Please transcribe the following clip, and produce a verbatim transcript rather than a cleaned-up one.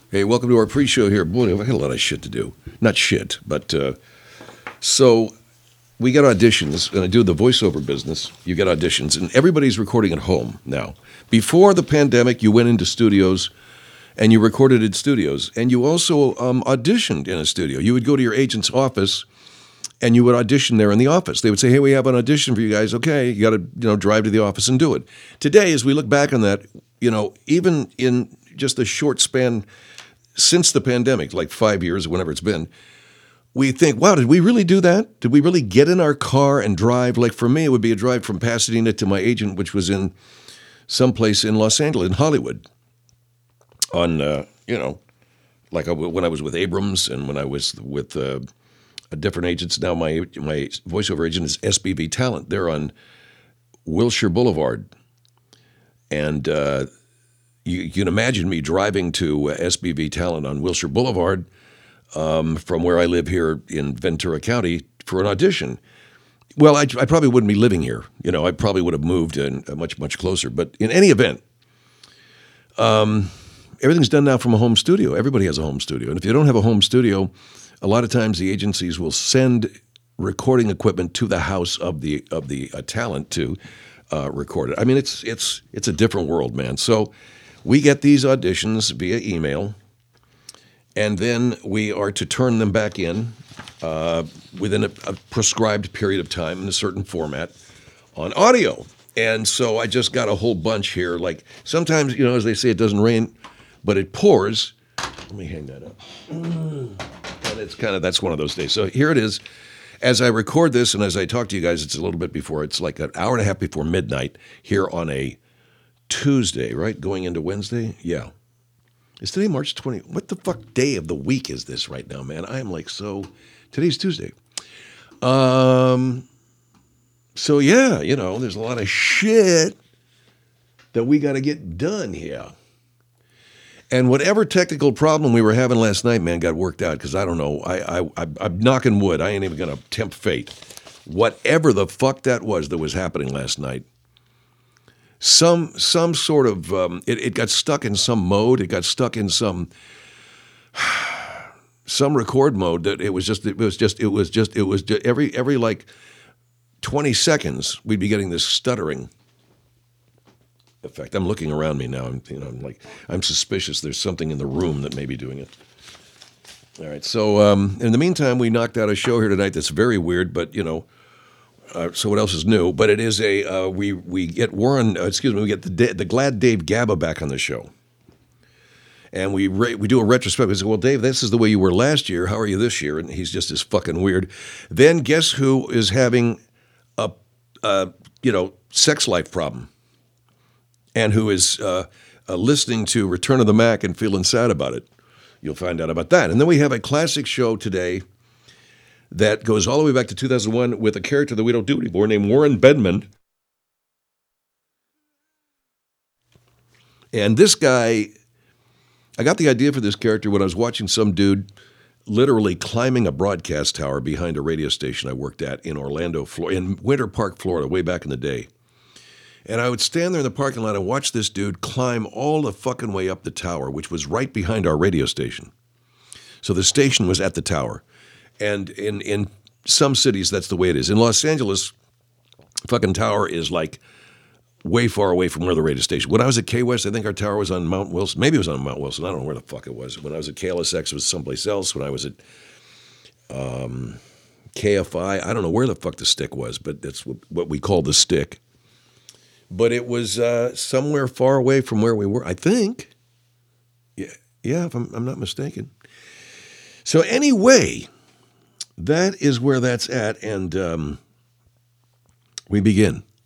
Hey, welcome to our pre-show here. Boy, I got a lot of shit to do. Not shit, but uh, so we get auditions, and I do the voiceover business. You get auditions, and everybody's recording at home now. Before the pandemic, you went into studios, and you recorded in studios, and you also um, auditioned in a studio. You would go to your agent's office, and you would audition there in the office. They would say, "Hey, we have an audition for you guys. Okay, you got to you know drive to the office and do it." Today, as we look back on that, you know, even in just a short span since the pandemic, like five years, whenever it's been, we think, wow, did we really do that? Did we really get in our car and drive? Like for me, it would be a drive from Pasadena to my agent, which was in someplace in Los Angeles, in Hollywood, on, uh, you know, like I, when I was with Abrams and when I was with uh, different agents. Now my my voiceover agent is S B V Talent. They're on Wilshire Boulevard. And uh, you, you can imagine me driving to uh, S B V Talent on Wilshire Boulevard um, from where I live here in Ventura County for an audition. Well, I, I probably wouldn't be living here. You know, I probably would have moved in uh, much, much closer. But in any event, um, everything's done now from a home studio. Everybody has a home studio. And if you don't have a home studio, a lot of times the agencies will send recording equipment to the house of the of the uh, talent to uh, record it. I mean, it's it's it's a different world, man. So we get these auditions via email, and then we are to turn them back in uh, within a, a prescribed period of time in a certain format on audio. And so I just got a whole bunch here. Like sometimes, you know, as they say, it doesn't rain, but it pours. Let me hang that up. And it's kind of, that's one of those days. So here it is. As I record this and as I talk to you guys, it's a little bit before, it's like an hour and a half before midnight here on a Tuesday, right? Going into Wednesday? Yeah. Is today March twentieth? What the fuck day of the week is this right now, man? I am like so, today's Tuesday. Um, so yeah, you know, there's a lot of shit that we got to get done here. And whatever technical problem we were having last night, man, got worked out because I don't know. I, I, I, I'm knocking wood. I ain't even going to tempt fate. Whatever the fuck that was that was happening last night, some some sort of, um, it, it got stuck in some mode. It got stuck in some some record mode that it was just, it was just, it was just, it was just every, every like twenty seconds, we'd be getting this stuttering effect. I'm looking around me now. I'm, you know, I'm like, I'm suspicious there's something in the room that may be doing it. All right. So um, in the meantime, we knocked out a show here tonight that's very weird, but you know, uh, so what else is new? But it is a uh, we we get Warren. Uh, excuse me. We get the the Glad Dave Gaba back on the show, and we re- we do a retrospective. We say, well, Dave, this is the way you were last year. How are you this year? And he's just as fucking weird. Then guess who is having a, a you know sex life problem? And who is uh, uh, listening to Return of the Mac and feeling sad about it. You'll find out about that. And then we have a classic show today that goes all the way back to two thousand one with a character that we don't do anymore named Warren Bedman. And this guy, I got the idea for this character when I was watching some dude literally climbing a broadcast tower behind a radio station I worked at in Orlando, Florida, in Winter Park, Florida, way back in the day. And I would stand there in the parking lot and watch this dude climb all the fucking way up the tower, which was right behind our radio station. So the station was at the tower. And in, in some cities, that's the way it is. In Los Angeles, fucking tower is like way far away from where the radio station. When I was at K West, I think our tower was on Mount Wilson. Maybe it was on Mount Wilson. I don't know where the fuck it was. When I was at K L S X, it was someplace else. When I was at um, K F I, I don't know where the fuck the stick was, but that's what, what we call the stick. But it was uh, somewhere far away from where we were, I think. Yeah, yeah, if I'm, I'm not mistaken. So anyway, that is where that's at, and um, we begin.